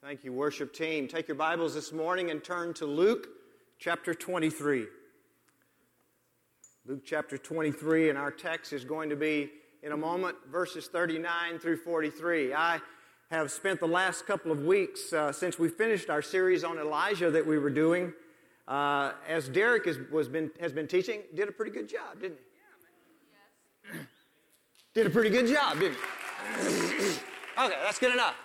Thank you, worship team. Take your Bibles this morning and turn to Luke chapter 23. Luke chapter 23, and our text is going to be, in a moment, verses 39 through 43. I have spent the last couple of weeks since we finished our series on Elijah that we were doing, as Derek has been teaching, did a pretty good job, didn't he? Yes. Did a pretty good job, didn't he? Okay, that's good enough.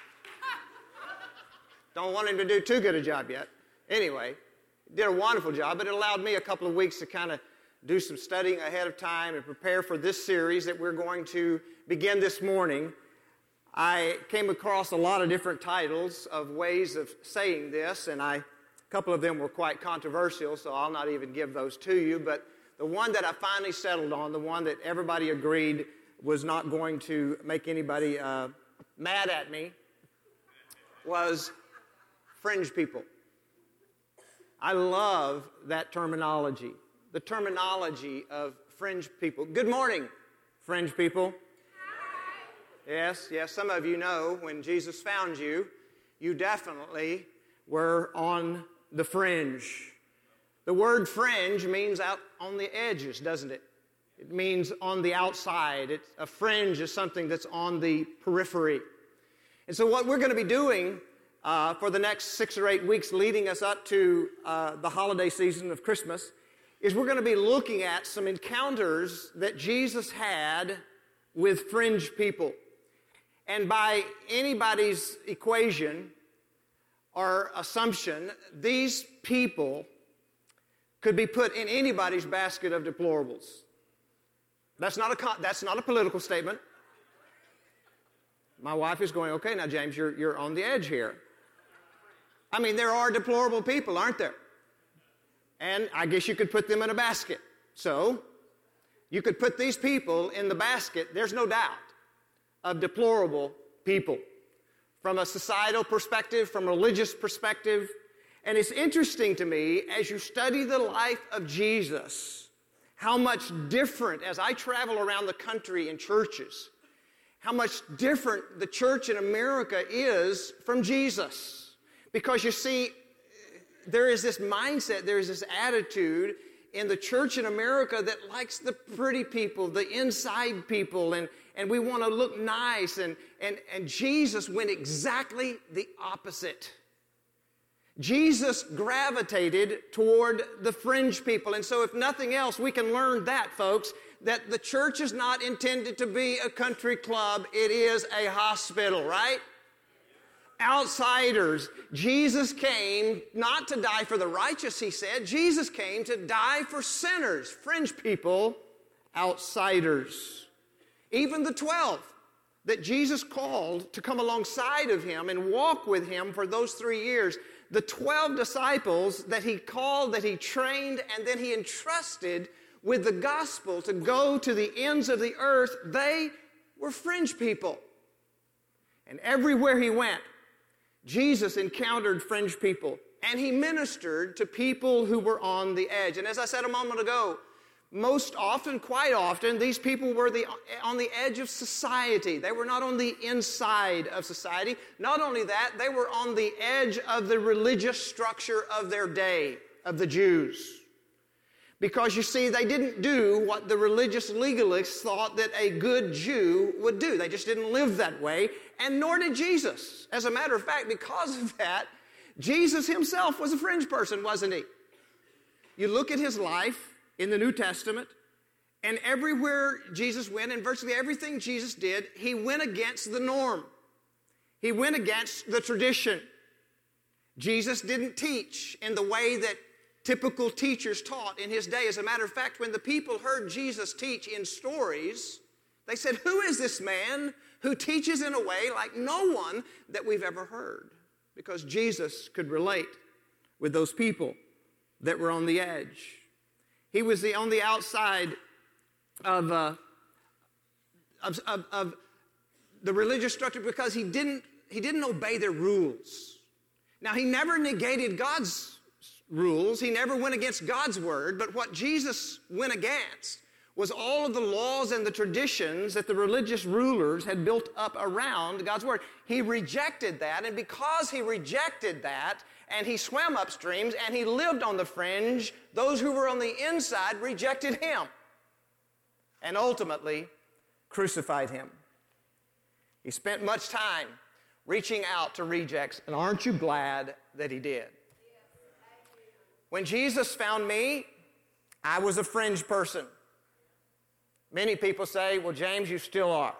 Don't want him to do too good a job yet. Anyway, did a wonderful job. It allowed me a couple of weeks to kind of do some studying ahead of time and prepare for this series that we're going to begin this morning. I came across a lot of different titles of ways of saying this, and a couple of them were quite controversial, so I'll not even give those to you. But the one that I finally settled on, the one that everybody agreed was not going to make anybody mad at me, was fringe people. I love that terminology, the terminology of fringe people. Good morning, fringe people. Yes, some of you know when Jesus found you, you definitely were on the fringe. The word fringe means out on the edges, doesn't it? It means on the outside. A fringe is something that's on the periphery. And so what we're going to be doing for the next 6 or 8 weeks leading us up to the holiday season of Christmas is we're going to be looking at some encounters that Jesus had with fringe people. And by anybody's equation or assumption, these people could be put in anybody's basket of deplorables. That's not a political statement. My wife is going, okay, now James, you're on the edge here. I mean, there are deplorable people, aren't there? And I guess you could put them in a basket. So, you could put these people in the basket, there's no doubt, of deplorable people. From a societal perspective, from a religious perspective. And it's interesting to me, as you study the life of Jesus, how much different, as I travel around the country in churches, how much different the church in America is from Jesus. Because you see, there is this mindset, there is this attitude in the church in America that likes the pretty people, the inside people, and we want to look nice. And Jesus went exactly the opposite. Jesus gravitated toward the fringe people. And so if nothing else, we can learn that, folks, that the church is not intended to be a country club. It is a hospital, right? Outsiders. Jesus came not to die for the righteous, he said. Jesus came to die for sinners, fringe people, outsiders. Even the 12 that Jesus called to come alongside of him and walk with him for those 3 years, the 12 disciples that he called, that he trained, and then he entrusted with the gospel to go to the ends of the earth, they were fringe people. And everywhere he went, Jesus encountered fringe people, and he ministered to people who were on the edge. And as I said a moment ago, most often, quite often, these people were on the edge of society. They were not on the inside of society. Not only that, they were on the edge of the religious structure of their day, of the Jews. Because you see, they didn't do what the religious legalists thought that a good Jew would do. They just didn't live that way, and nor did Jesus. As a matter of fact, because of that, Jesus himself was a fringe person, wasn't he? You look at his life in the New Testament, and everywhere Jesus went, and virtually everything Jesus did, he went against the norm. He went against the tradition. Jesus didn't teach in the way that typical teachers taught in his day. As a matter of fact, when the people heard Jesus teach in stories, they said, "Who is this man who teaches in a way like no one that we've ever heard?" Because Jesus could relate with those people that were on the edge. He was on the outside of the religious structure because he didn't obey their rules. Now, he never negated God's rules. He never went against God's word, but what Jesus went against was all of the laws and the traditions that the religious rulers had built up around God's Word. He rejected that, and because he rejected that, and he swam upstreams, and he lived on the fringe, those who were on the inside rejected him, and ultimately crucified him. He spent much time reaching out to rejects, and aren't you glad that he did? When Jesus found me, I was a fringe person. Many people say, well, James, you still are.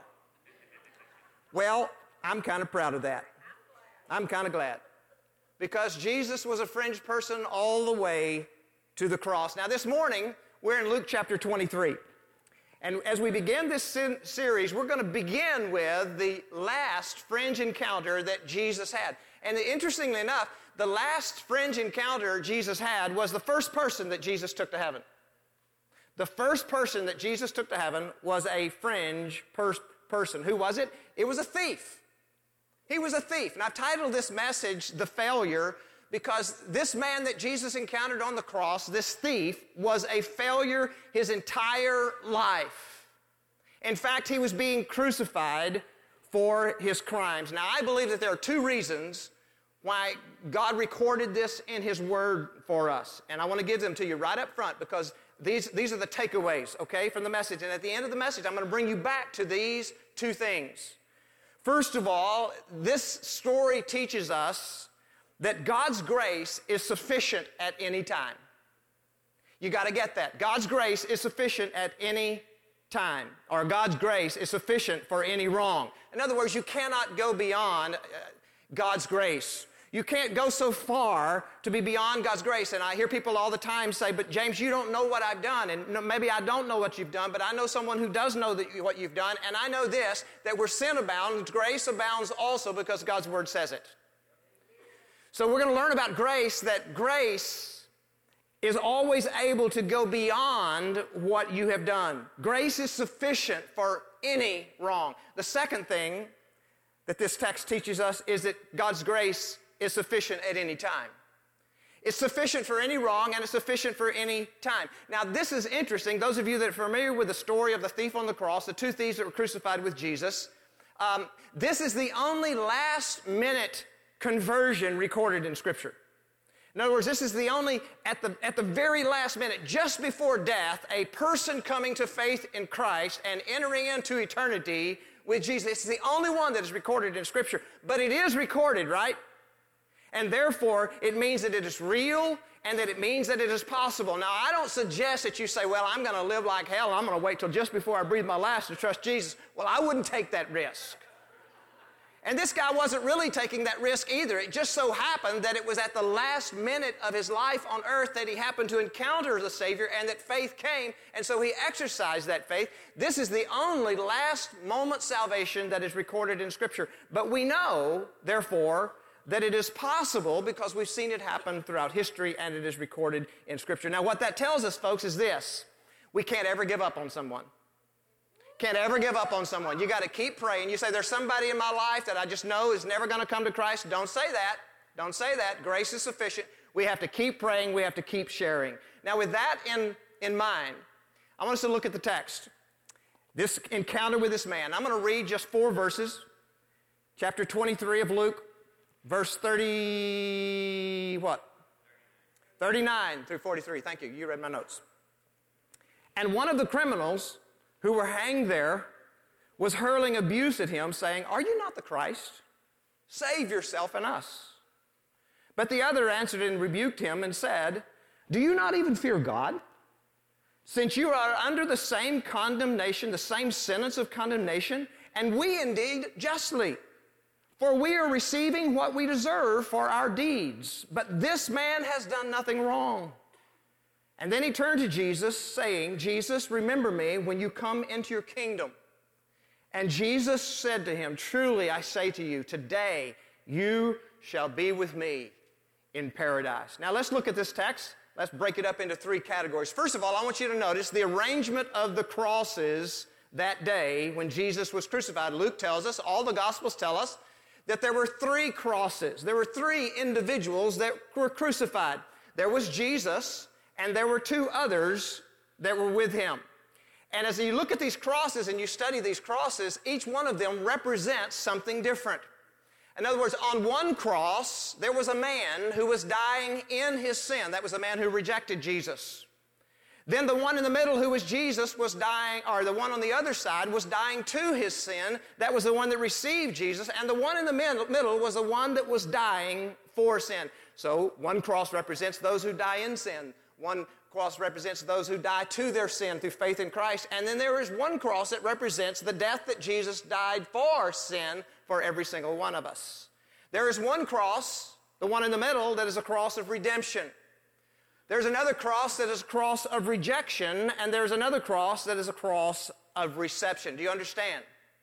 Well, I'm kind of proud of that. I'm kind of glad. Because Jesus was a fringe person all the way to the cross. Now, this morning, we're in Luke chapter 23. And as we begin this series, we're going to begin with the last fringe encounter that Jesus had. And interestingly enough, the last fringe encounter Jesus had was the first person that Jesus took to heaven. The first person that Jesus took to heaven was a fringe person. Who was it? It was a thief. He was a thief. And I've titled this message, The Failure, because this man that Jesus encountered on the cross, this thief, was a failure his entire life. In fact, he was being crucified for his crimes. Now, I believe that there are two reasons why God recorded this in his Word for us. And I want to give them to you right up front because these are the takeaways, okay, from the message. And at the end of the message, I'm going to bring you back to these two things. First of all, this story teaches us that God's grace is sufficient at any time. You got to get that. God's grace is sufficient at any time, or God's grace is sufficient for any wrong. In other words, you cannot go beyond God's grace. You can't go so far to be beyond God's grace. And I hear people all the time say, but James, you don't know what I've done. And maybe I don't know what you've done, but I know someone who does know what you've done. And I know this, that where sin abounds, grace abounds also because God's Word says it. So we're going to learn about grace, that grace is always able to go beyond what you have done. Grace is sufficient for any wrong. The second thing that this text teaches us is that God's grace is sufficient at any time. It's sufficient for any wrong, and it's sufficient for any time. Now, this is interesting. Those of you that are familiar with the story of the thief on the cross, the two thieves that were crucified with Jesus, this is the only last-minute conversion recorded in Scripture. In other words, this is the only, at the very last minute, just before death, a person coming to faith in Christ and entering into eternity with Jesus. It's the only one that is recorded in Scripture. But it is recorded, right? And therefore, it means that it is real and that it means that it is possible. Now, I don't suggest that you say, well, I'm going to live like hell. I'm going to wait till just before I breathe my last to trust Jesus. Well, I wouldn't take that risk. And this guy wasn't really taking that risk either. It just so happened that it was at the last minute of his life on earth that he happened to encounter the Savior and that faith came, and so he exercised that faith. This is the only last moment salvation that is recorded in Scripture. But we know, therefore, that it is possible because we've seen it happen throughout history and it is recorded in Scripture. Now, what that tells us, folks, is this. We can't ever give up on someone. Can't ever give up on someone. You got to keep praying. You say, there's somebody in my life that I just know is never going to come to Christ. Don't say that. Don't say that. Grace is sufficient. We have to keep praying. We have to keep sharing. Now, with that in mind, I want us to look at the text. This encounter with this man. I'm going to read just 4 verses. Chapter 23 of Luke, verse 39 through 43. Thank you. You read my notes. And one of the criminals who were hanged there was hurling abuse at him, saying, "Are you not the Christ? Save yourself and us." But the other answered and rebuked him and said, "Do you not even fear God? Since you are under the same condemnation, the same sentence of condemnation, and we indeed justly. For we are receiving what we deserve for our deeds. But this man has done nothing wrong." And then he turned to Jesus, saying, "Jesus, remember me when you come into your kingdom." And Jesus said to him, "Truly I say to you, today you shall be with me in paradise." Now let's look at this text. Let's break it up into 3 categories. First of all, I want you to notice the arrangement of the crosses that day when Jesus was crucified. Luke tells us, all the Gospels tell us, that there were 3 crosses. There were 3 individuals that were crucified. There was Jesus, and there were 2 others that were with him. And as you look at these crosses and you study these crosses, each one of them represents something different. In other words, on one cross, there was a man who was dying in his sin. That was the man who rejected Jesus. Then the one in the middle, who was Jesus, was dying, or the one on the other side was dying to his sin. That was the one that received Jesus. And the one in the middle was the one that was dying for sin. So one cross represents those who die in sin. One cross represents those who die to their sin through faith in Christ. And then there is one cross that represents the death that Jesus died for sin for every single one of us. There is one cross, the one in the middle, that is a cross of redemption. There's another cross that is a cross of rejection, and there's another cross that is a cross of reception. Do you understand?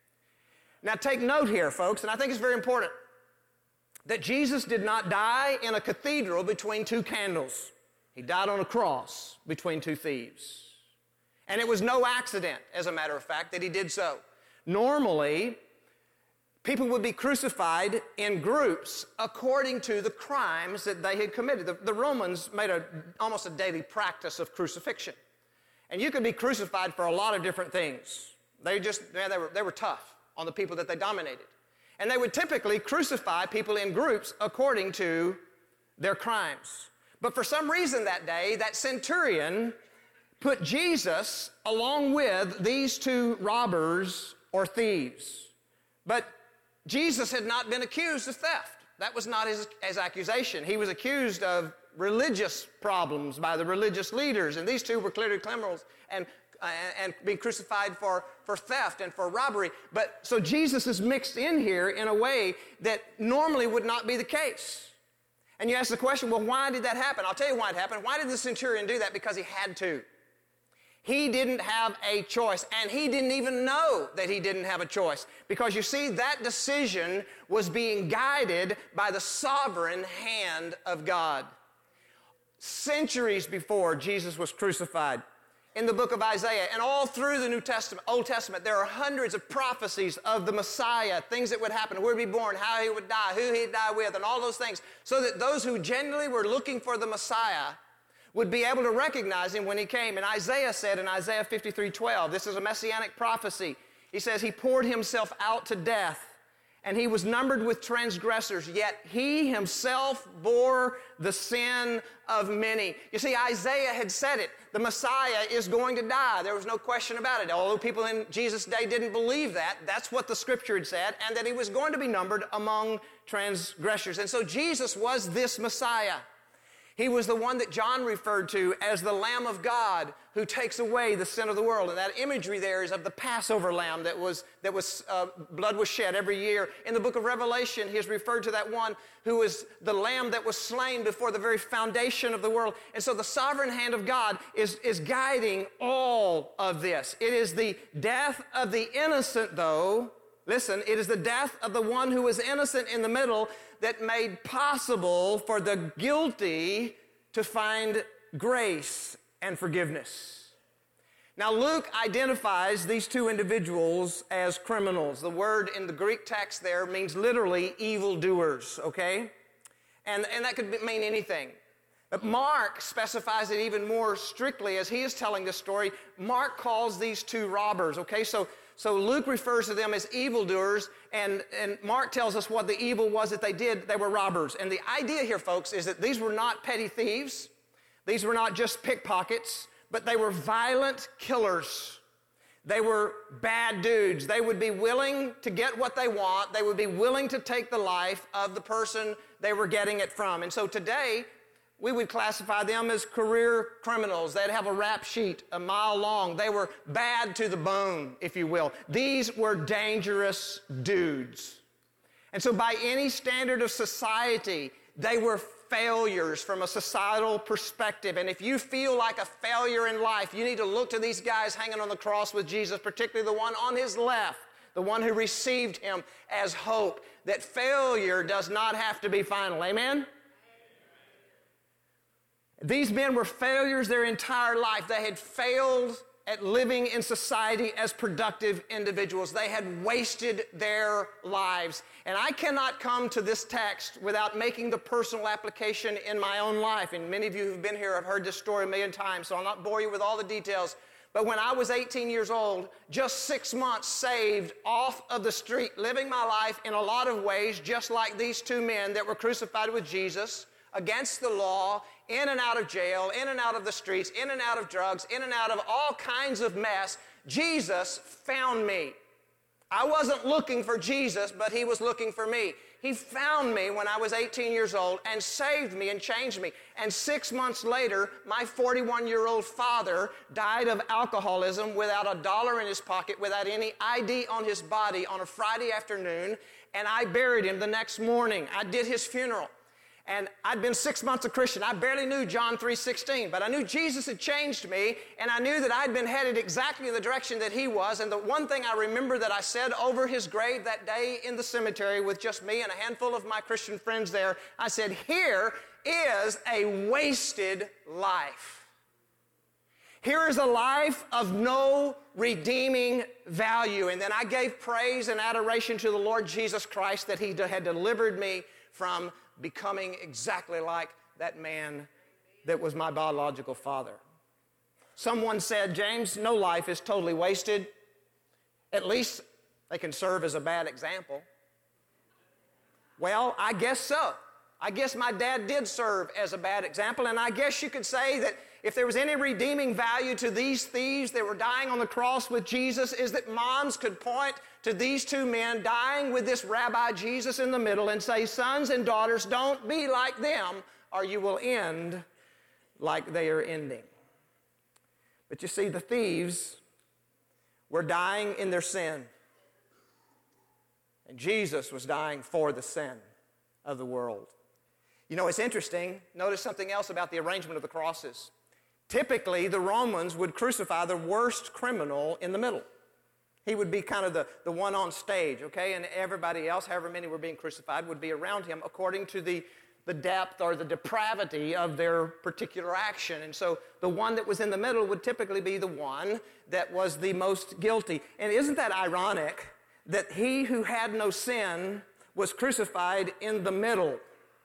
Now take note here, folks, and I think it's very important, that Jesus did not die in a cathedral between two candles. He died on a cross between two thieves. And it was no accident, as a matter of fact, that he did so. Normally, people would be crucified in groups according to the crimes that they had committed. The Romans made almost a daily practice of crucifixion. And you could be crucified for a lot of different things. They were tough on the people that they dominated. And they would typically crucify people in groups according to their crimes. But for some reason that day, that centurion put Jesus along with these two robbers or thieves. But Jesus had not been accused of theft. That was not his accusation. He was accused of religious problems by the religious leaders, and these two were clearly criminals and being crucified for theft and for robbery. But so Jesus is mixed in here in a way that normally would not be the case. And you ask the question, well, why did that happen? I'll tell you why it happened. Why did the centurion do that? Because he had to. He didn't have a choice, and he didn't even know that he didn't have a choice. Because you see, that decision was being guided by the sovereign hand of God. Centuries before Jesus was crucified, in the book of Isaiah, and all through the Old Testament, there are hundreds of prophecies of the Messiah, things that would happen, where he'd be born, how he would die, who he'd die with, and all those things, so that those who genuinely were looking for the Messiah would be able to recognize him when he came. And Isaiah said in Isaiah 53:12, this is a messianic prophecy. He says, he poured himself out to death, and he was numbered with transgressors, yet he himself bore the sin of many. You see, Isaiah had said it. The Messiah is going to die. There was no question about it. Although people in Jesus' day didn't believe that, that's what the Scripture had said, and that he was going to be numbered among transgressors. And so Jesus was this Messiah. He was the one that John referred to as the Lamb of God who takes away the sin of the world. And that imagery there is of the Passover lamb blood was shed every year. In the book of Revelation, he is referred to that one who is the lamb that was slain before the very foundation of the world. And so the sovereign hand of God is guiding all of this. It is the death of the innocent, though. Listen, it is the death of the one who was innocent in the middle that made possible for the guilty to find grace and forgiveness. Now, Luke identifies these two individuals as criminals. The word in the Greek text there means literally evildoers, okay? And that could mean anything. But Mark specifies it even more strictly as he is telling this story. Mark calls these two robbers, okay? So Luke refers to them as evildoers, and Mark tells us what the evil was that they did. They were robbers. And the idea here, folks, is that these were not petty thieves. These were not just pickpockets, but they were violent killers. They were bad dudes. They would be willing to get what they want. They would be willing to take the life of the person they were getting it from. And so today, we would classify them as career criminals. They'd have a rap sheet a mile long. They were bad to the bone, if you will. These were dangerous dudes. And so by any standard of society, they were failures from a societal perspective. And if you feel like a failure in life, you need to look to these guys hanging on the cross with Jesus, particularly the one on his left, the one who received him as hope, that failure does not have to be final. Amen? These men were failures their entire life. They had failed at living in society as productive individuals. They had wasted their lives. And I cannot come to this text without making the personal application in my own life. And many of you who've been here have heard this story a million times, so I'll not bore you with all the details. But when I was 18 years old, just 6 months saved off of the street, living my life in a lot of ways, just like these two men that were crucified with Jesus, against the law, in and out of jail, in and out of the streets, in and out of drugs, in and out of all kinds of mess, Jesus found me. I wasn't looking for Jesus, but he was looking for me. He found me when I was 18 years old and saved me and changed me. And 6 months later, my 41-year-old father died of alcoholism without a dollar in his pocket, without any ID on his body on a Friday afternoon, and I buried him the next morning. I did his funeral. And I'd been 6 months a Christian. I barely knew John 3:16, but I knew Jesus had changed me, and I knew that I'd been headed exactly in the direction that he was. And the one thing I remember that I said over his grave that day in the cemetery with just me and a handful of my Christian friends there, I said, here is a wasted life. Here is a life of no redeeming value. And then I gave praise and adoration to the Lord Jesus Christ that he had delivered me from becoming exactly like that man that was my biological father. Someone said, James, no life is totally wasted. At least they can serve as a bad example. Well, I guess so. I guess my dad did serve as a bad example, and I guess you could say that if there was any redeeming value to these thieves that were dying on the cross with Jesus, is that moms could point to these two men dying with this Rabbi Jesus in the middle and say, sons and daughters, don't be like them, or you will end like they are ending. But you see, the thieves were dying in their sin, and Jesus was dying for the sin of the world. You know, it's interesting. Notice something else about the arrangement of the crosses. Typically, the Romans would crucify the worst criminal in the middle. He would be kind of the one on stage, okay? And everybody else, however many were being crucified, would be around him according to the depth or the depravity of their particular action. And so the one that was in the middle would typically be the one that was the most guilty. And isn't that ironic that he who had no sin was crucified in the middle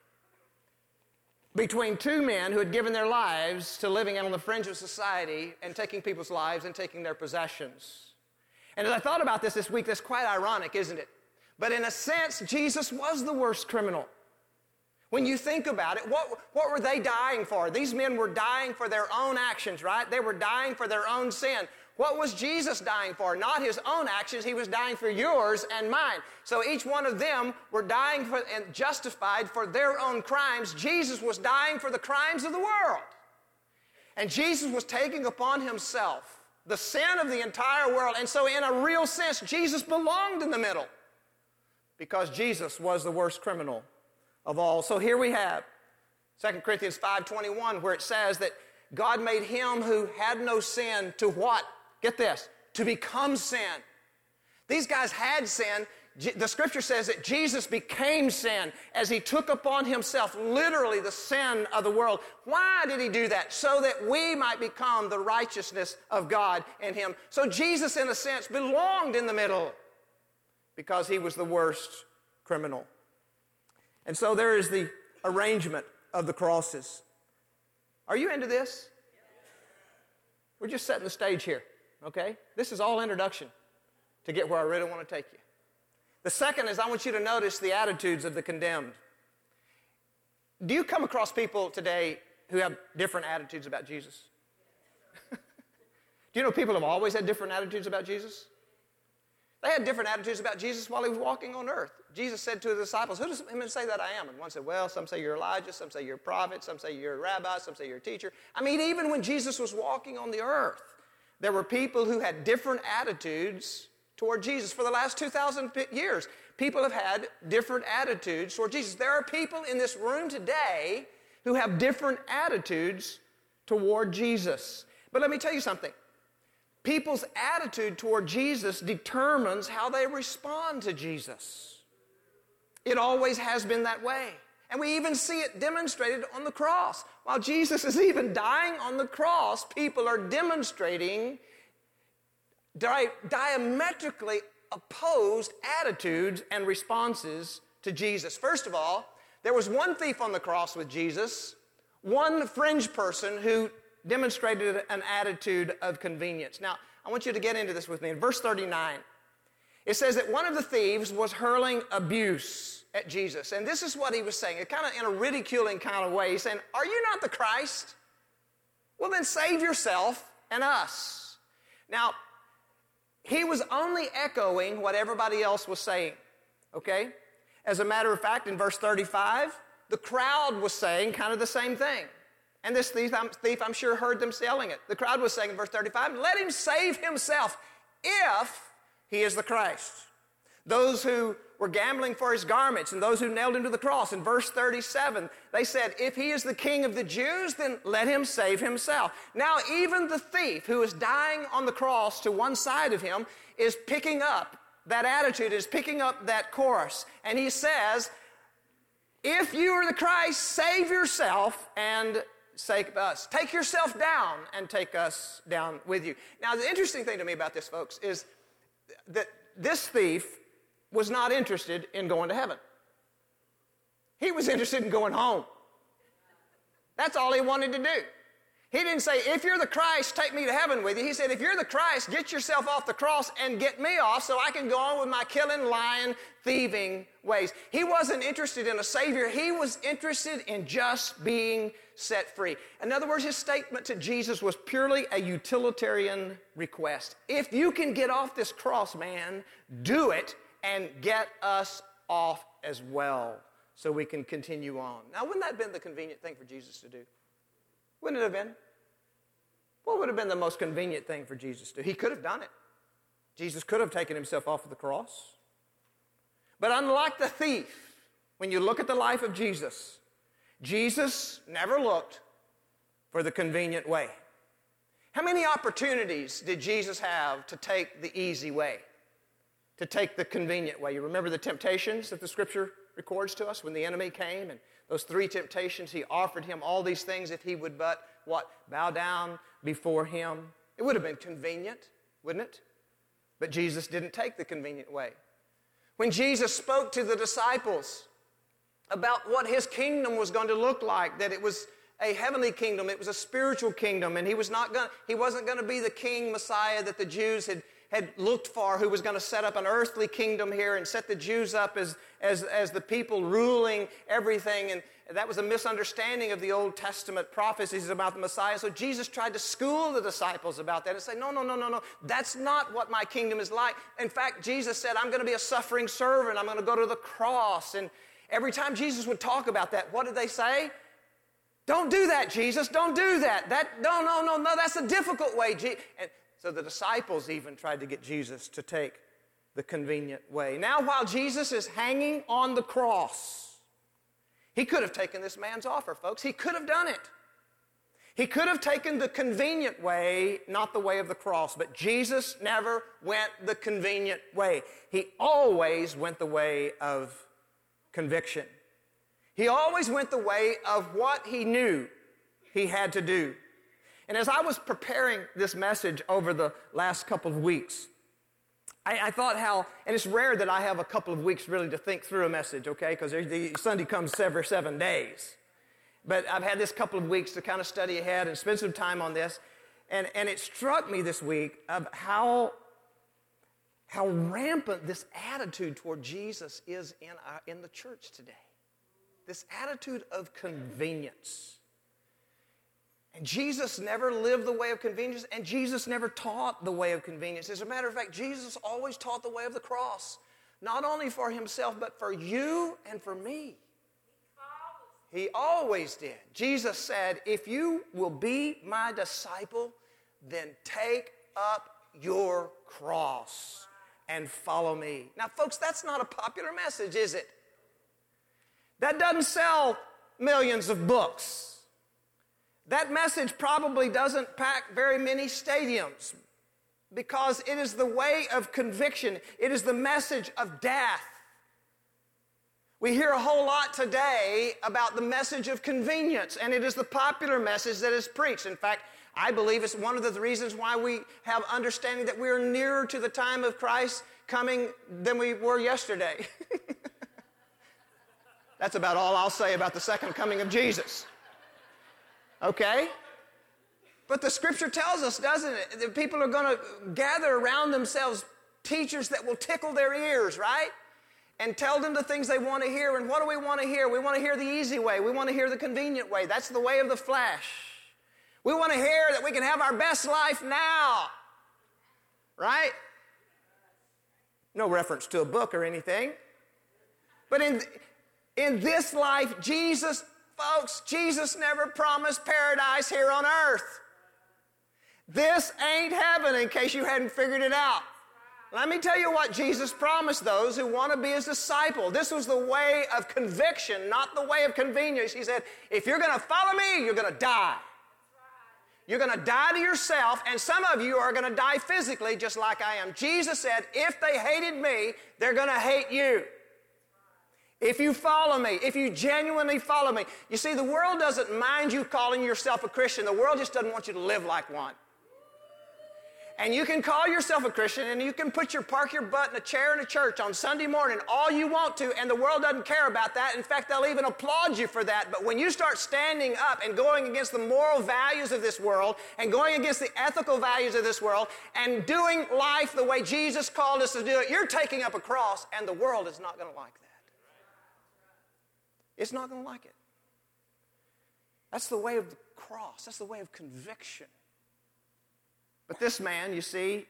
between two men who had given their lives to living on the fringe of society and taking people's lives and taking their possessions? And as I thought about this week, that's quite ironic, isn't it? But in a sense, Jesus was the worst criminal. When you think about it, what were they dying for? These men were dying for their own actions, right? They were dying for their own sin. What was Jesus dying for? Not his own actions. He was dying for yours and mine. So each one of them were dying for and justified for their own crimes. Jesus was dying for the crimes of the world. And Jesus was taking upon himself the sin of the entire world. And so in a real sense, Jesus belonged in the middle because Jesus was the worst criminal of all. So here we have 2 Corinthians 5:21, where it says that God made him who had no sin to what? Get this, to become sin. These guys had sin. The scripture says that Jesus became sin as he took upon himself literally the sin of the world. Why did he do that? So that we might become the righteousness of God in him. So Jesus, in a sense, belonged in the middle because he was the worst criminal. And so there is the arrangement of the crosses. Are you into this? We're just setting the stage here, okay? This is all introduction to get where I really want to take you. The second is I want you to notice the attitudes of the condemned. Do you come across people today who have different attitudes about Jesus? Do you know people have always had different attitudes about Jesus? They had different attitudes about Jesus while he was walking on earth. Jesus said to his disciples, who does him say that I am? And one said, well, some say you're Elijah, some say you're a prophet, some say you're a rabbi, some say you're a teacher. I mean, even when Jesus was walking on the earth, there were people who had different attitudes toward Jesus. For the last 2,000 years, people have had different attitudes toward Jesus. There are people in this room today who have different attitudes toward Jesus. But let me tell you something. People's attitude toward Jesus determines how they respond to Jesus. It always has been that way. And we even see it demonstrated on the cross. While Jesus is even dying on the cross, people are demonstrating diametrically opposed attitudes and responses to Jesus. First of all, there was one thief on the cross with Jesus, one fringe person who demonstrated an attitude of convenience. Now, I want you to get into this with me. In verse 39, it says that one of the thieves was hurling abuse at Jesus. And this is what he was saying, kind of in a ridiculing kind of way. He's saying, "Are you not the Christ? Well, then save yourself and us." Now, he was only echoing what everybody else was saying, okay? As a matter of fact, in verse 35, the crowd was saying kind of the same thing. And this thief, I'm sure, heard them yelling it. The crowd was saying in verse 35, "Let him save himself if he is the Christ." Those who were gambling for his garments and those who nailed him to the cross, in verse 37, they said, "If he is the King of the Jews, then let him save himself." Now, even the thief who is dying on the cross to one side of him is picking up that attitude, is picking up that chorus. And he says, "If you are the Christ, save yourself and save us. Take yourself down and take us down with you." Now, the interesting thing to me about this, folks, is that this thief was not interested in going to heaven. He was interested in going home. That's all he wanted to do. He didn't say, "If you're the Christ, take me to heaven with you." He said, "If you're the Christ, get yourself off the cross and get me off so I can go on with my killing, lying, thieving ways." He wasn't interested in a Savior. He was interested in just being set free. In other words, his statement to Jesus was purely a utilitarian request. If you can get off this cross, man, do it and get us off as well so we can continue on. Now, wouldn't that have been the convenient thing for Jesus to do? Wouldn't it have been? What would have been the most convenient thing for Jesus to do? He could have done it. Jesus could have taken himself off of the cross. But unlike the thief, when you look at the life of Jesus, Jesus never looked for the convenient way. How many opportunities did Jesus have to take the easy way, to take the convenient way? You remember the temptations that the Scripture records to us when the enemy came, and those three temptations, he offered him all these things if he would but, bow down before him. It would have been convenient, wouldn't it? But Jesus didn't take the convenient way. When Jesus spoke to the disciples about what his kingdom was going to look like, that it was a heavenly kingdom, it was a spiritual kingdom, and he wasn't going to be the king Messiah that the Jews had looked for, who was going to set up an earthly kingdom here and set the Jews up as the people ruling everything. And that was a misunderstanding of the Old Testament prophecies about the Messiah. So Jesus tried to school the disciples about that and say, no, that's not what my kingdom is like. In fact, Jesus said, "I'm going to be a suffering servant. I'm going to go to the cross." And every time Jesus would talk about that, what did they say? "Don't do that, Jesus. Don't do that. No, that's a difficult way." And so the disciples even tried to get Jesus to take the convenient way. Now, while Jesus is hanging on the cross, he could have taken this man's offer, folks. He could have done it. He could have taken the convenient way, not the way of the cross. But Jesus never went the convenient way. He always went the way of conviction. He always went the way of what he knew he had to do. And as I was preparing this message over the last couple of weeks, I thought how, and it's rare that I have a couple of weeks really to think through a message, okay, because Sunday comes every 7 days. But I've had this couple of weeks to kind of study ahead and spend some time on this, and it struck me this week of how rampant this attitude toward Jesus is in the church today. This attitude of convenience. And Jesus never lived the way of convenience, and Jesus never taught the way of convenience. As a matter of fact, Jesus always taught the way of the cross, not only for himself, but for you and for me. He always did. Jesus said, "If you will be my disciple, then take up your cross and follow me." Now, folks, that's not a popular message, is it? That doesn't sell millions of books. That message probably doesn't pack very many stadiums because it is the way of conviction. It is the message of death. We hear a whole lot today about the message of convenience, and it is the popular message that is preached. In fact, I believe it's one of the reasons why we have understanding that we are nearer to the time of Christ coming than we were yesterday. That's about all I'll say about the second coming of Jesus. Okay? But the Scripture tells us, doesn't it, that people are going to gather around themselves teachers that will tickle their ears, right? And tell them the things they want to hear. And what do we want to hear? We want to hear the easy way. We want to hear the convenient way. That's the way of the flesh. We want to hear that we can have our best life now. Right? No reference to a book or anything. But in this life, Jesus never promised paradise here on earth. This ain't heaven, in case you hadn't figured it out. Let me tell you what Jesus promised those who want to be his disciple. This was the way of conviction, not the way of convenience. He said, if you're going to follow me, you're going to die. You're going to die to yourself, and some of you are going to die physically just like I am. Jesus said, if they hated me, they're going to hate you. If you follow me, if you genuinely follow me. You see, the world doesn't mind you calling yourself a Christian. The world just doesn't want you to live like one. And you can call yourself a Christian, and you can park your butt in a chair in a church on Sunday morning all you want to, and the world doesn't care about that. In fact, they'll even applaud you for that. But when you start standing up and going against the moral values of this world and going against the ethical values of this world and doing life the way Jesus called us to do it, you're taking up a cross, and the world is not going to like that. It's not going to like it. That's the way of the cross. That's the way of conviction. But this man, you see,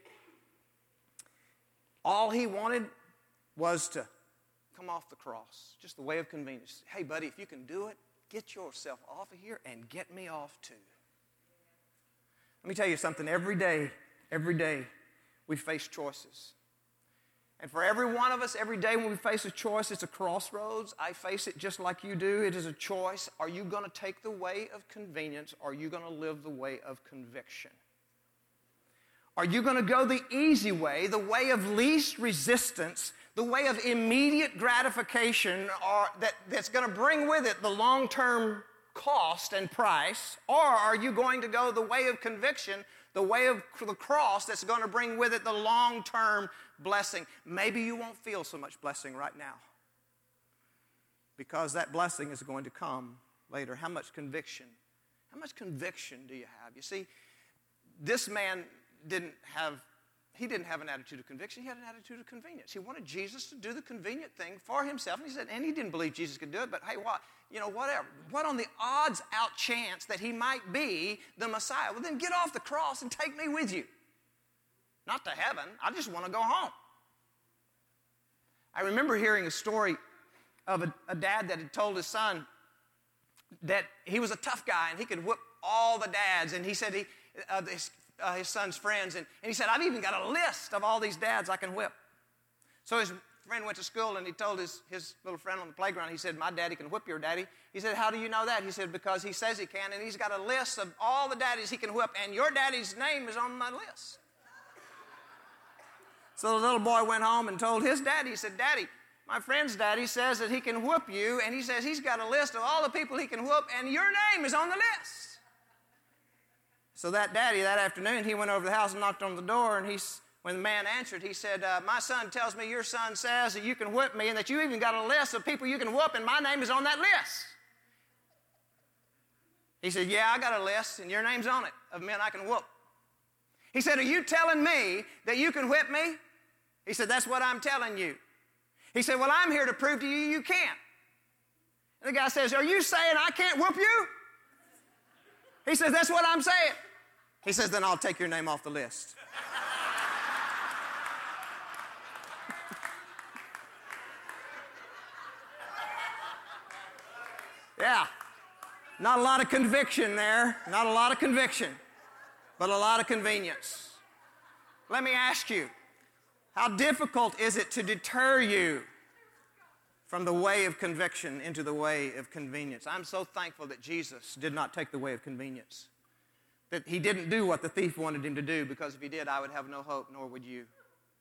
all he wanted was to come off the cross. Just the way of convenience. Hey, buddy, if you can do it, get yourself off of here and get me off too. Let me tell you something. Every day, we face choices. And for every one of us, every day when we face a choice, it's a crossroads. I face it just like you do. It is a choice. Are you going to take the way of convenience, or are you going to live the way of conviction? Are you going to go the easy way, the way of least resistance, the way of immediate gratification, or that's going to bring with it the long-term cost and price? Or are you going to go the way of conviction, the way of the cross that's going to bring with it the long-term blessing? Maybe you won't feel so much blessing right now, because that blessing is going to come later. How much conviction do you have? You see, this man didn't have an attitude of conviction. He had an attitude of convenience. He wanted Jesus to do the convenient thing for himself. And he didn't believe Jesus could do it, but hey, whatever. What on the odds out chance that he might be the Messiah? Well, then get off the cross and take me with you. Not to heaven. I just want to go home. I remember hearing a story of a dad that had told his son that he was a tough guy and he could whip all the dads. And he said his son's friends, and he said, I've even got a list of all these dads I can whip. So his friend went to school, and he told his little friend on the playground, he said, my daddy can whip your daddy. He said, how do you know that? He said, because he says he can, and he's got a list of all the daddies he can whip, and your daddy's name is on my list. So the little boy went home and told his daddy, he said, Daddy, my friend's daddy says that he can whip you, and he says he's got a list of all the people he can whip, and your name is on the list. So that daddy, that afternoon, he went over to the house and knocked on the door, and when the man answered, he said, my son tells me your son says that you can whip me and that you even got a list of people you can whip, and my name is on that list. He said, yeah, I got a list, and your name's on it, of men I can whip. He said, are you telling me that you can whip me? He said, that's what I'm telling you. He said, well, I'm here to prove to you you can't. And the guy says, are you saying I can't whip you? He says, that's what I'm saying. He says, then I'll take your name off the list. Yeah. Not a lot of conviction there. Not a lot of conviction. But a lot of convenience. Let me ask you, how difficult is it to deter you from the way of conviction into the way of convenience? I'm so thankful that Jesus did not take the way of convenience. That he didn't do what the thief wanted him to do, because if he did, I would have no hope, nor would you.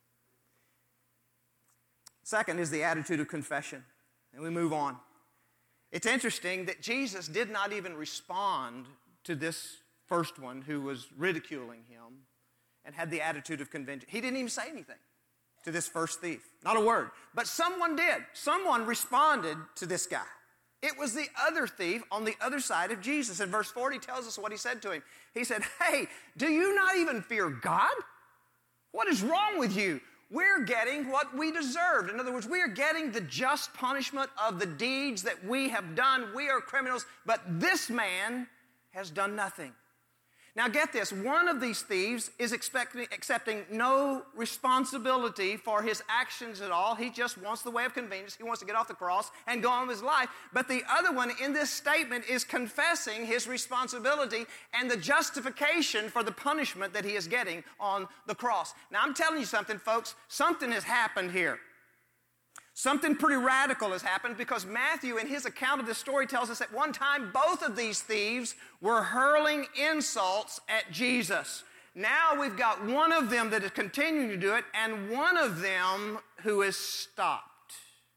Second is the attitude of confession. And we move on. It's interesting that Jesus did not even respond to this first one who was ridiculing him and had the attitude of conviction. He didn't even say anything to this first thief. Not a word. But someone did. Someone responded to this guy. It was the other thief on the other side of Jesus. And verse 40 tells us what he said to him. He said, hey, do you not even fear God? What is wrong with you? We're getting what we deserved. In other words, we are getting the just punishment of the deeds that we have done. We are criminals, but this man has done nothing. Now get this, one of these thieves is accepting no responsibility for his actions at all. He just wants the way of convenience. He wants to get off the cross and go on with his life. But the other one in this statement is confessing his responsibility and the justification for the punishment that he is getting on the cross. Now I'm telling you something, folks, something has happened here. Something pretty radical has happened because Matthew, in his account of this story, tells us at one time both of these thieves were hurling insults at Jesus. Now we've got one of them that is continuing to do it and one of them who is stopped.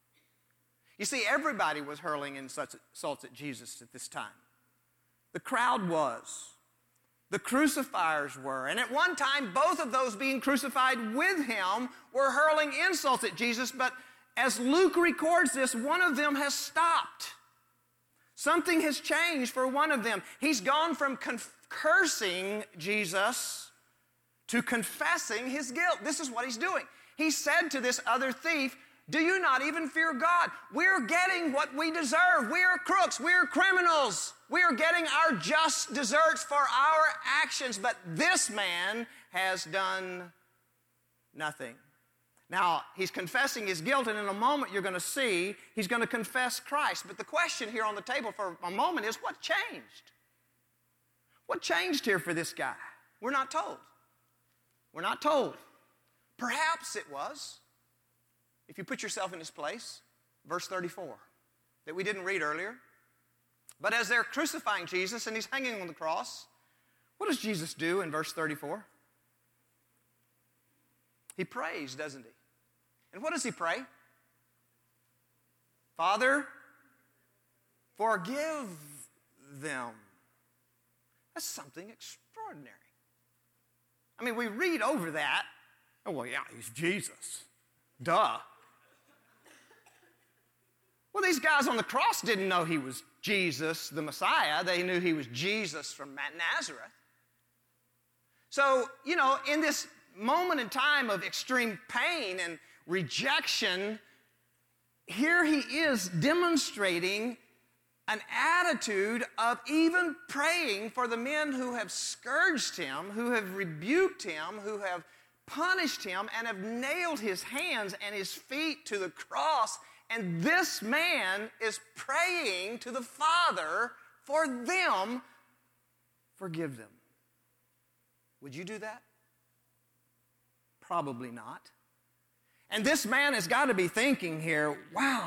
You see, everybody was hurling insults at Jesus at this time. The crowd was. The crucifiers were. And at one time, both of those being crucified with him were hurling insults at Jesus, but as Luke records this, one of them has stopped. Something has changed for one of them. He's gone from cursing Jesus to confessing his guilt. This is what he's doing. He said to this other thief, do you not even fear God? We're getting what we deserve. We are crooks. We are criminals. We are getting our just deserts for our actions. But this man has done nothing. Now, he's confessing his guilt, and in a moment you're going to see he's going to confess Christ. But the question here on the table for a moment is, what changed? What changed here for this guy? We're not told. We're not told. Perhaps it was, if you put yourself in his place, verse 34, that we didn't read earlier. But as they're crucifying Jesus and he's hanging on the cross, what does Jesus do in verse 34? He prays, doesn't he? And what does he pray? Father, forgive them. That's something extraordinary. I mean, we read over that. Oh, well, yeah, he's Jesus. Duh. Well, these guys on the cross didn't know he was Jesus, the Messiah. They knew he was Jesus from Nazareth. So, in this moment in time of extreme pain and rejection, here he is demonstrating an attitude of even praying for the men who have scourged him, who have rebuked him, who have punished him, and have nailed his hands and his feet to the cross. And this man is praying to the Father for them, forgive them. Would you do that? Probably not. And this man has got to be thinking here, wow,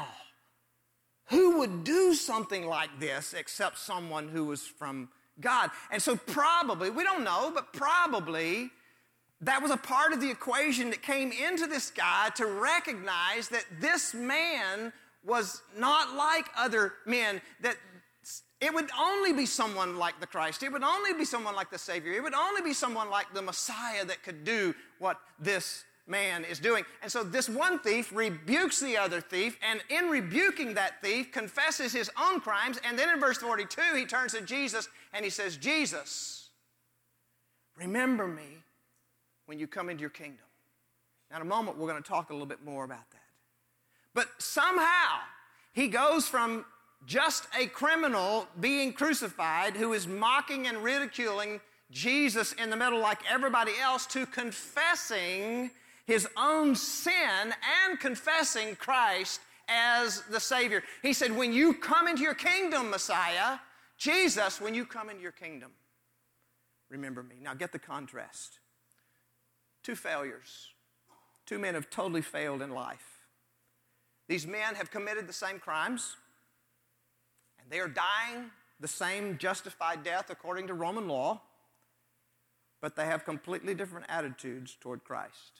who would do something like this except someone who was from God? And so probably, we don't know, but probably that was a part of the equation that came into this guy to recognize that this man was not like other men, that it would only be someone like the Christ. It would only be someone like the Savior. It would only be someone like the Messiah that could do what this man is doing. And so this one thief rebukes the other thief, and in rebuking that thief, confesses his own crimes. And then in verse 42, he turns to Jesus and he says, Jesus, remember me when you come into your kingdom. Now in a moment, we're going to talk a little bit more about that. But somehow, he goes from just a criminal being crucified who is mocking and ridiculing Jesus in the middle like everybody else to confessing his own sin and confessing Christ as the Savior. He said, when you come into your kingdom, Messiah, Jesus, when you come into your kingdom, remember me. Now get the contrast. Two failures. Two men have totally failed in life. These men have committed the same crimes, and they are dying the same justified death according to Roman law, but they have completely different attitudes toward Christ.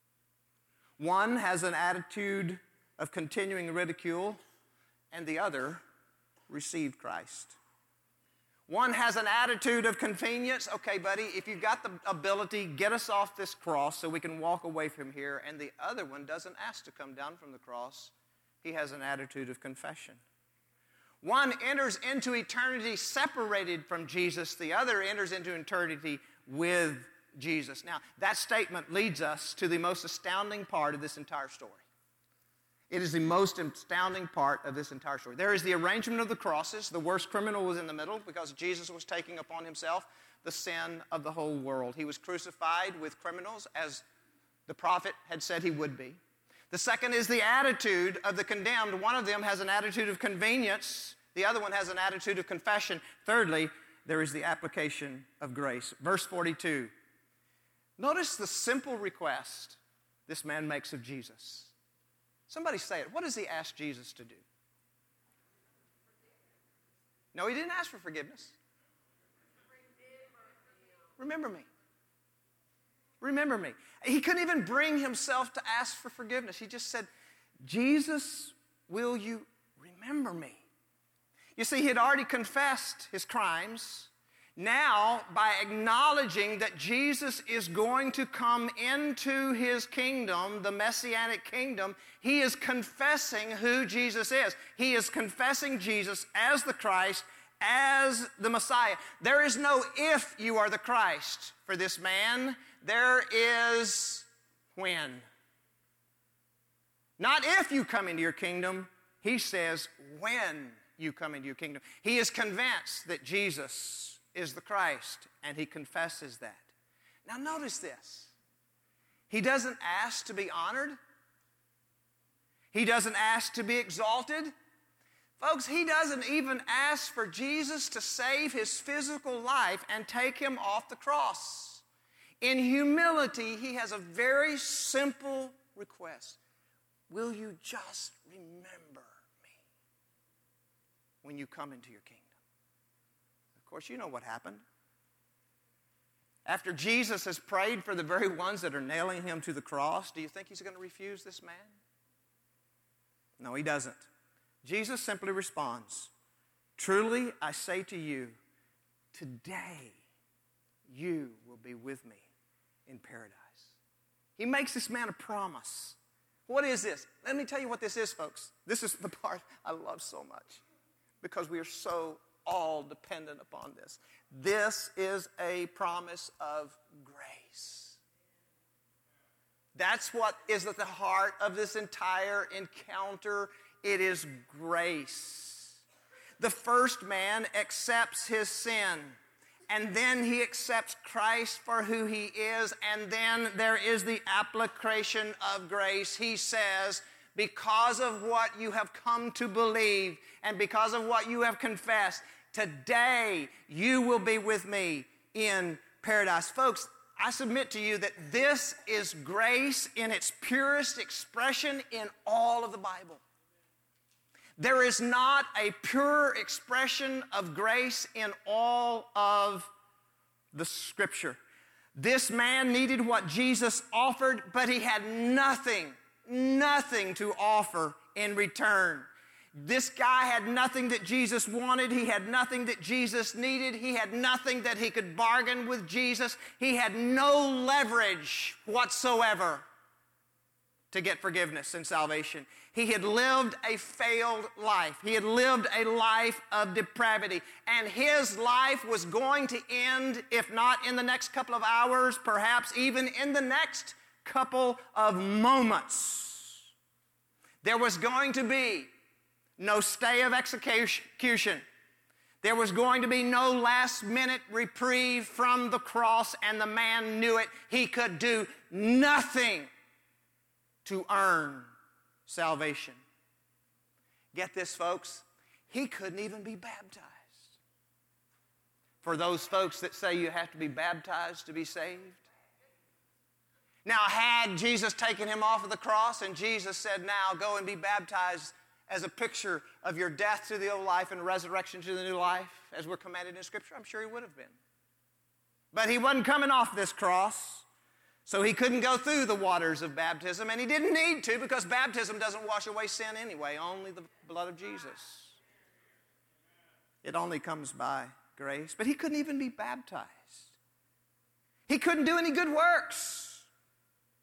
One has an attitude of continuing ridicule, and the other received Christ. One has an attitude of convenience. Okay, buddy, if you've got the ability, get us off this cross so we can walk away from here. And the other one doesn't ask to come down from the cross. He has an attitude of confession. One enters into eternity separated from Jesus. The other enters into eternity with Jesus. Now, that statement leads us to the most astounding part of this entire story. It is the most astounding part of this entire story. There is the arrangement of the crosses. The worst criminal was in the middle because Jesus was taking upon himself the sin of the whole world. He was crucified with criminals as the prophet had said he would be. The second is the attitude of the condemned. One of them has an attitude of convenience. The other one has an attitude of confession. Thirdly, there is the application of grace. Verse 42. Notice the simple request this man makes of Jesus. Somebody say it. What does he ask Jesus to do? No, he didn't ask for forgiveness. Remember me. Remember me. He couldn't even bring himself to ask for forgiveness. He just said, Jesus, will you remember me? You see, he had already confessed his crimes. Now, by acknowledging that Jesus is going to come into his kingdom, the Messianic kingdom, he is confessing who Jesus is. He is confessing Jesus as the Christ, as the Messiah. There is no if you are the Christ for this man. There is when. Not if you come into your kingdom. He says when you come into your kingdom. He is convinced that Jesus is the Christ, and he confesses that. Now notice this. He doesn't ask to be honored. He doesn't ask to be exalted. Folks, he doesn't even ask for Jesus to save his physical life and take him off the cross. In humility, he has a very simple request. Will you just remember me when you come into your kingdom? Of course, you know what happened. After Jesus has prayed for the very ones that are nailing him to the cross, do you think he's going to refuse this man? No, he doesn't. Jesus simply responds, truly I say to you, today you will be with me in paradise. He makes this man a promise. What is this? Let me tell you what this is, folks. This is the part I love so much because we are so all dependent upon this. This is a promise of grace. That's what is at the heart of this entire encounter. It is grace. The first man accepts his sin, and then he accepts Christ for who he is, and then there is the application of grace. He says, because of what you have come to believe and because of what you have confessed, today you will be with me in paradise. Folks, I submit to you that this is grace in its purest expression in all of the Bible. There is not a pure expression of grace in all of the Scripture. This man needed what Jesus offered, but he had nothing to offer in return. This guy had nothing that Jesus wanted. He had nothing that Jesus needed. He had nothing that he could bargain with Jesus. He had no leverage whatsoever to get forgiveness and salvation. He had lived a failed life. He had lived a life of depravity. And his life was going to end, if not in the next couple of hours, perhaps even in the next couple of moments. There was going to be no stay of execution. There was going to be no last-minute reprieve from the cross, and the man knew it. He could do nothing to earn salvation. Get this, folks. He couldn't even be baptized. For those folks that say you have to be baptized to be saved. Now, had Jesus taken him off of the cross and Jesus said, now go and be baptized as a picture of your death to the old life and resurrection to the new life, as we're commanded in Scripture, I'm sure he would have been. But he wasn't coming off this cross, so he couldn't go through the waters of baptism, and he didn't need to because baptism doesn't wash away sin anyway, only the blood of Jesus. It only comes by grace. But he couldn't even be baptized. He couldn't do any good works.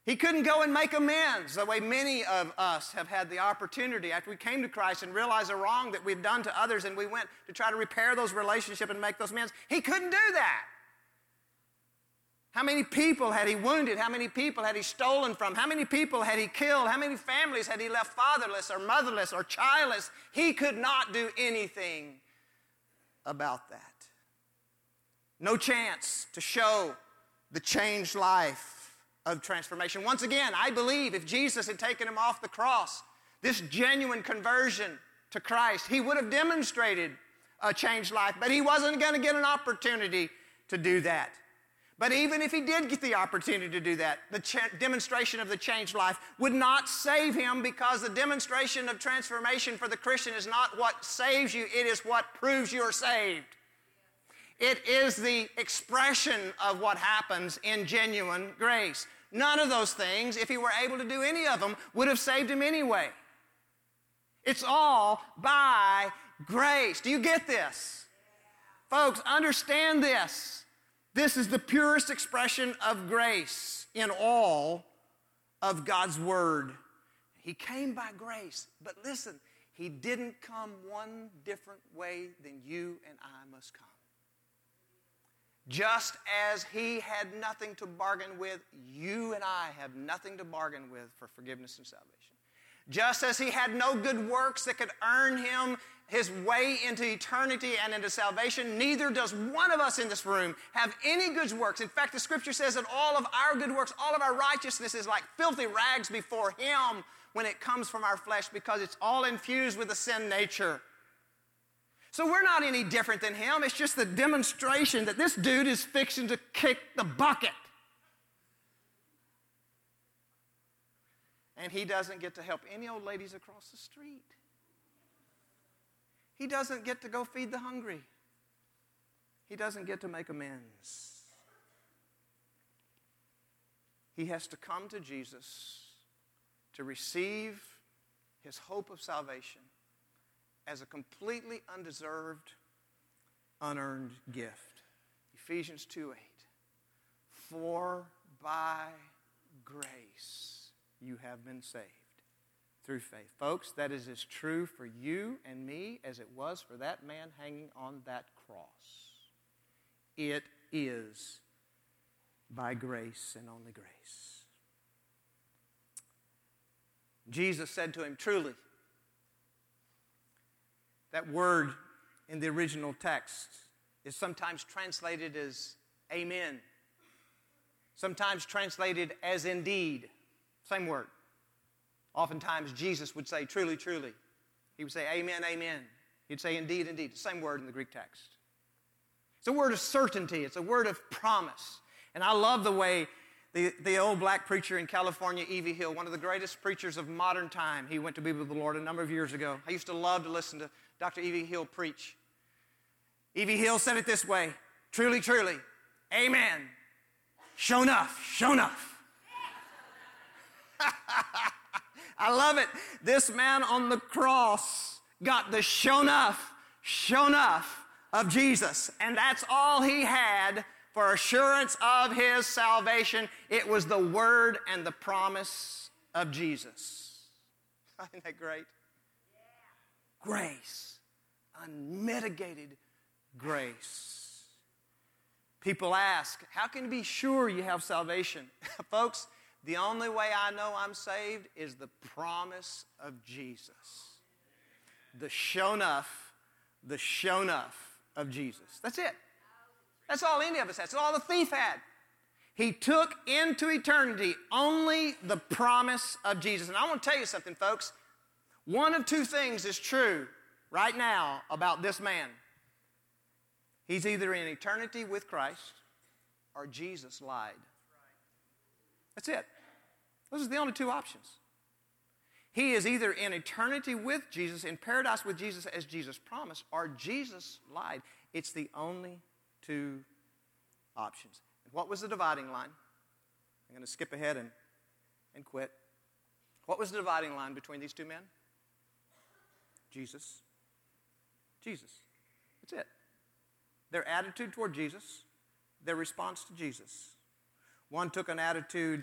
He couldn't go and make amends the way many of us have had the opportunity after we came to Christ and realized the wrong that we've done to others and we went to try to repair those relationships and make those amends. He couldn't do that. How many people had he wounded? How many people had he stolen from? How many people had he killed? How many families had he left fatherless or motherless or childless? He could not do anything about that. No chance to show the changed life of transformation. Once again, I believe if Jesus had taken him off the cross, this genuine conversion to Christ, he would have demonstrated a changed life, but he wasn't going to get an opportunity to do that. But even if he did get the opportunity to do that, the demonstration of the changed life would not save him, because the demonstration of transformation for the Christian is not what saves you, it is what proves you're saved. It is the expression of what happens in genuine grace. None of those things, if he were able to do any of them, would have saved him anyway. It's all by grace. Do you get this? Folks, understand this. This is the purest expression of grace in all of God's Word. He came by grace, but listen, he didn't come one different way than you and I must come. Just as he had nothing to bargain with, you and I have nothing to bargain with for forgiveness and salvation. Just as he had no good works that could earn him his way into eternity and into salvation, neither does one of us in this room have any good works. In fact, the Scripture says that all of our good works, all of our righteousness is like filthy rags before him when it comes from our flesh, because it's all infused with the sin nature. So we're not any different than him. It's just the demonstration that this dude is fixing to kick the bucket. And he doesn't get to help any old ladies across the street. He doesn't get to go feed the hungry. He doesn't get to make amends. He has to come to Jesus to receive his hope of salvation as a completely undeserved, unearned gift. Ephesians 2:8. For by grace you have been saved through faith. Folks, that is as true for you and me as it was for that man hanging on that cross. It is by grace and only grace. Jesus said to him, truly. That word in the original text is sometimes translated as amen. Sometimes translated as indeed. Same word. Oftentimes Jesus would say truly, truly. He would say amen, amen. He'd say indeed, indeed. Same word in the Greek text. It's a word of certainty. It's a word of promise. And I love the way the old black preacher in California, E.V. Hill, one of the greatest preachers of modern time, he went to be with the Lord a number of years ago. I used to love to listen to Dr. E.V. Hill preach. E.V. Hill said it this way, truly, truly, amen, show enough, show enough. I love it. This man on the cross got the show enough of Jesus. And that's all he had for assurance of his salvation. It was the word and the promise of Jesus. Isn't that great? Grace. Unmitigated grace. People ask, how can you be sure you have salvation? Folks, the only way I know I'm saved is the promise of Jesus. The show enough of Jesus. That's it. That's all any of us had. That's all the thief had. He took into eternity only the promise of Jesus. And I want to tell you something, folks. One of two things is true right now about this man. He's either in eternity with Christ or Jesus lied. That's it. Those are the only two options. He is either in eternity with Jesus, in paradise with Jesus as Jesus promised, or Jesus lied. It's the only two options. What was the dividing line? I'm going to skip ahead and quit. What was the dividing line between these two men? Jesus. Jesus. That's it. Their attitude toward Jesus, their response to Jesus. One took an attitude of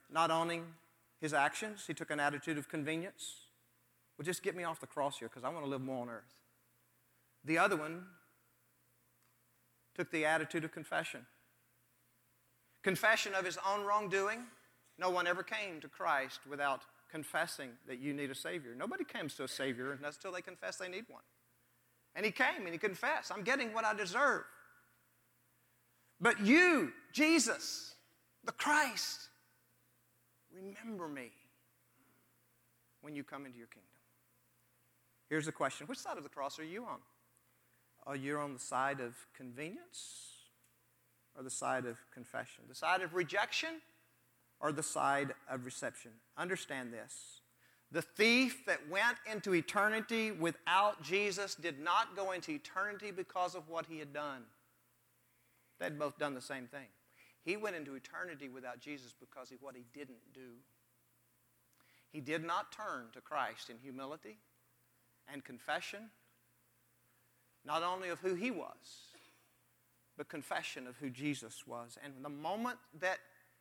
not owning his actions. He took an attitude of convenience. Well, just get me off the cross here because I want to live more on earth. The other one took the attitude of confession. Confession of his own wrongdoing. No one ever came to Christ without confessing that you need a Savior. Nobody comes to a Savior until they confess they need one. And he came and he confessed, I'm getting what I deserve. But you, Jesus, the Christ, remember me when you come into your kingdom. Here's the question. Which side of the cross are you on? Are you on the side of convenience or the side of confession? The side of rejection or the side of reception? Understand this. The thief that went into eternity without Jesus did not go into eternity because of what he had done. They'd both done the same thing. He went into eternity without Jesus because of what he didn't do. He did not turn to Christ in humility and confession, not only of who he was, but confession of who Jesus was. And the moment that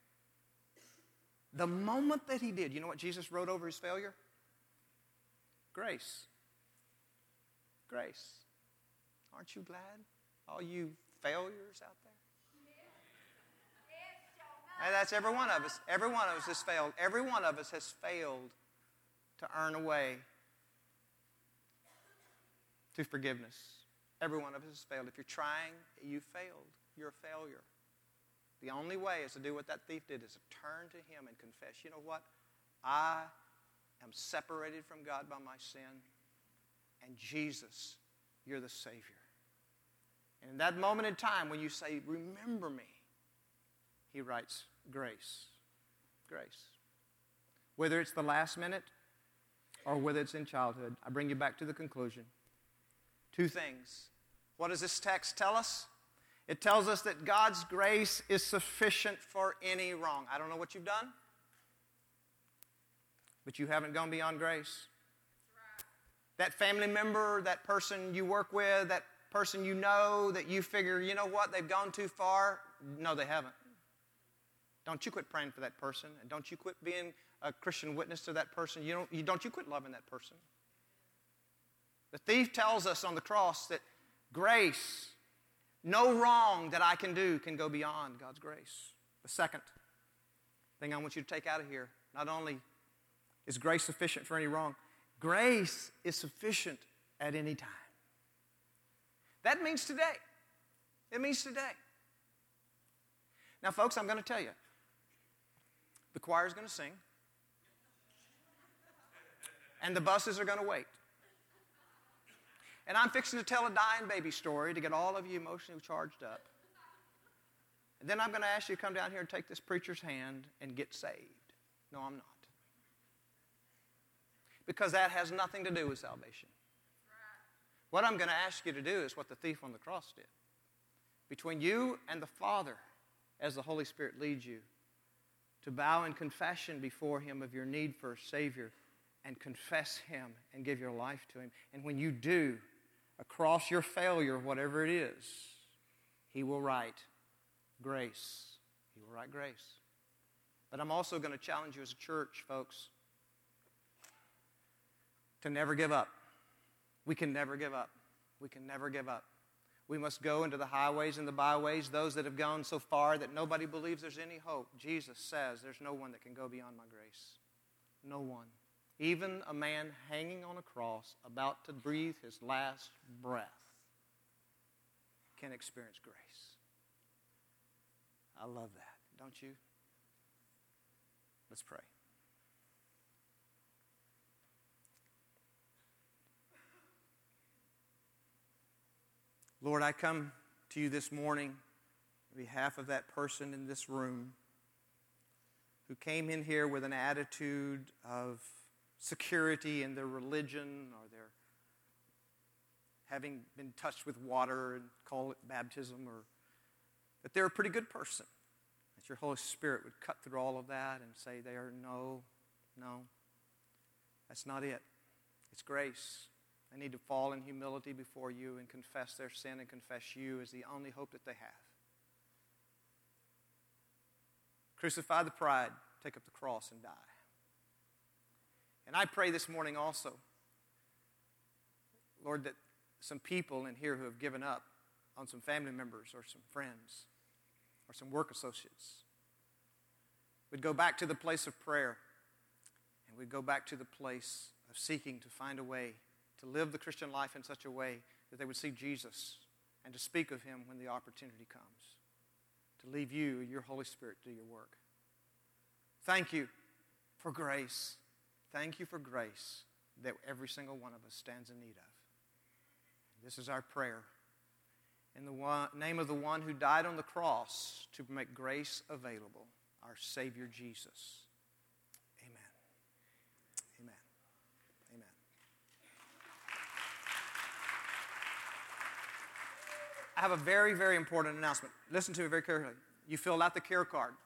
he did, you know what Jesus wrote over his failure? Grace. Grace. Aren't you glad? All you failures out there. And that's every one of us. Every one of us has failed. Every one of us has failed to earn a way to forgiveness. Every one of us has failed. If you're trying, you failed. You're a failure. The only way is to do what that thief did, is to turn to him and confess, you know what? I am separated from God by my sin, and Jesus, you're the Savior. And in that moment in time when you say, remember me, he writes grace. Grace. Whether it's the last minute or whether it's in childhood, I bring you back to the conclusion. Two things. What does this text tell us? It tells us that God's grace is sufficient for any wrong. I don't know what you've done, but you haven't gone beyond grace. That family member, that person you work with, that person you know that you figure, you know what, they've gone too far. No, they haven't. Don't you quit praying for that person, and don't you quit being a Christian witness to that person. Don't you quit loving that person. The thief tells us on the cross that grace, no wrong that I can do can go beyond God's grace. The second thing I want you to take out of here, not only is grace sufficient for any wrong, grace is sufficient at any time. That means today. It means today. Now, folks, I'm going to tell you, the choir is going to sing, and the buses are going to wait. And I'm fixing to tell a dying baby story to get all of you emotionally charged up. And then I'm going to ask you to come down here and take this preacher's hand and get saved. No, I'm not. Because that has nothing to do with salvation. What I'm going to ask you to do is what the thief on the cross did. Between you and the Father, as the Holy Spirit leads you, to bow in confession before Him of your need for a Savior and confess Him and give your life to Him. And when you do, across your failure, whatever it is, He will write grace. He will write grace. But I'm also going to challenge you as a church, folks, to never give up. We can never give up. We can never give up. We must go into the highways and the byways, those that have gone so far that nobody believes there's any hope. Jesus says there's no one that can go beyond my grace. No one. Even a man hanging on a cross, about to breathe his last breath, can experience grace. I love that, don't you? Let's pray. Lord, I come to you this morning on behalf of that person in this room who came in here with an attitude of security in their religion or their having been touched with water and call it baptism, or that they're a pretty good person, that your Holy Spirit would cut through all of that and say they are no, that's not it. It's grace. They need to fall in humility before you and confess their sin and confess you as the only hope that they have. Crucify the pride. take up the cross and die. And I pray this morning also, Lord, that some people in here who have given up on some family members or some friends or some work associates would go back to the place of prayer, and we'd go back to the place of seeking to find a way to live the Christian life in such a way that they would see Jesus and to speak of Him when the opportunity comes, to leave you, your Holy Spirit, do your work. Thank you for grace. Thank you for grace that every single one of us stands in need of. This is our prayer. In the name of the one who died on the cross to make grace available, our Savior Jesus. Amen. Amen. Amen. I have a very, very important announcement. Listen to me very carefully. You filled out the care card.